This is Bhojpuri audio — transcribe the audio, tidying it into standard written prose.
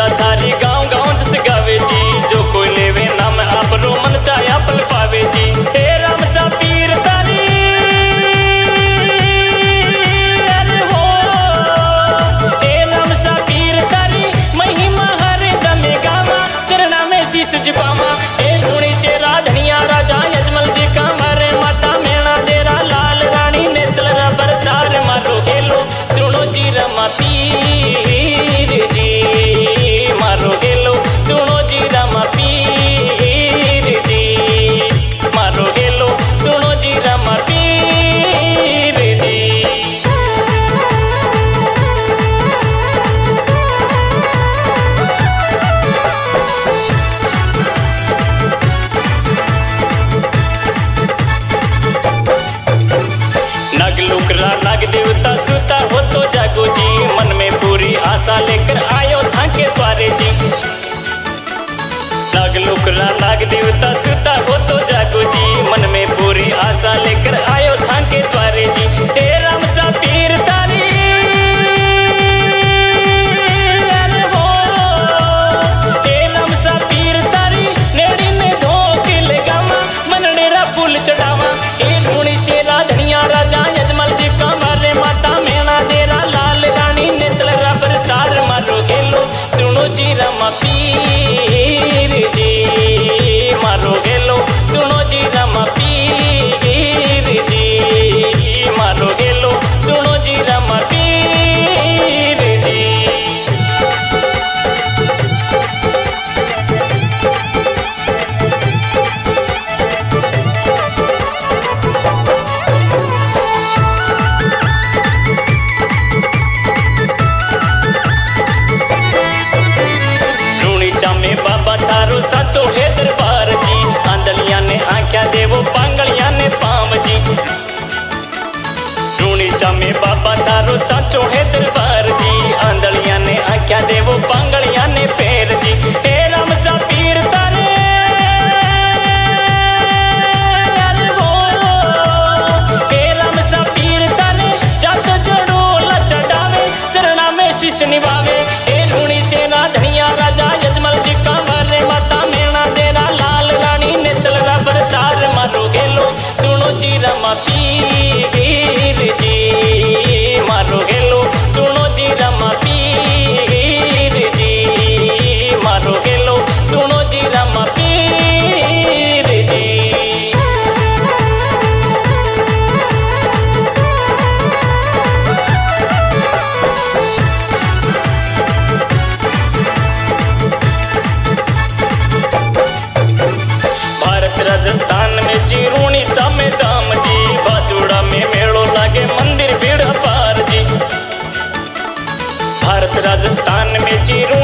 चर्चा थारी गाँव गाँव जस गावे जी। जो कोई लेवे नाम आप रो मन चाहे पल पावे जी। हे राम सा पीर तारी अरे हो, हे राम सा पीर तारी महिमा हर दम गावा। चरणा में शीश झुकावा हे धूणी चेरा धनिया राजा यजमल जी का मारे माता मेणा देरा लाल रानी नेतल रबर तार मारो खेलो सुनो जी रमा पीर जी। मारो खेलो सुनो जी रमा पीर जी। मारो खेलो सुनो जी रमा पीर जी। नग लुकरा नग देवता सुता हो तो जागो जी। मन में पूरी आशा लेकर आयो था के द्वारे जी। नग लुकरा नाग देवता सुता हो तो जागो जी। मन में पूरी आशा लेकर आयो था के द्वारे जी। हे राम सा पीर तारी अरे हो, हे राम सा पीर तारी नेड़ी में धोक लगावा मन नेरा फूल चढ़ावा। हे धूणी चेरा धनिया राजा यजमल जी का मारे माता मेणा देरा लाल रानी नेतल रबर तार मारो खेलो सुनो जी रमा पीर जी। मारो खेलो सुनो जी रमा पीर जी। मारो खेलो सुनो जी रमा पीर जी। में बाबा थारो साचो है दरबार जी। आंदलिया ने आख्या देवो पांगलिया ने पाम जी। रूणीचा में बाबा थारो साचो है दरबार जी। आंदलिया ने आख्या देवो पांगलिया ने पैर जी। हे राम सा पीर तारे अरे वो, हे राम सा पीर तारे जग जड़ो लचड़ावे चरणा में शीश निभावे। हे रूणी चेना धनिया राजा यजमल जी का मारे माता मेणा देरा लाल रानी नेतल रबर तार मारो खेलो सुनो जी रमा पीर जी। मारो खेलो सुनो जी रमा पीर जी। मारो खेलो सुनो जी रमा पीर जी। राजस्थान में जी रूणीचा में धाम जी। भादुड़ा में मेड़ो लागे मंदिर भीड़ अपार जी। भारत राजस्थान में जी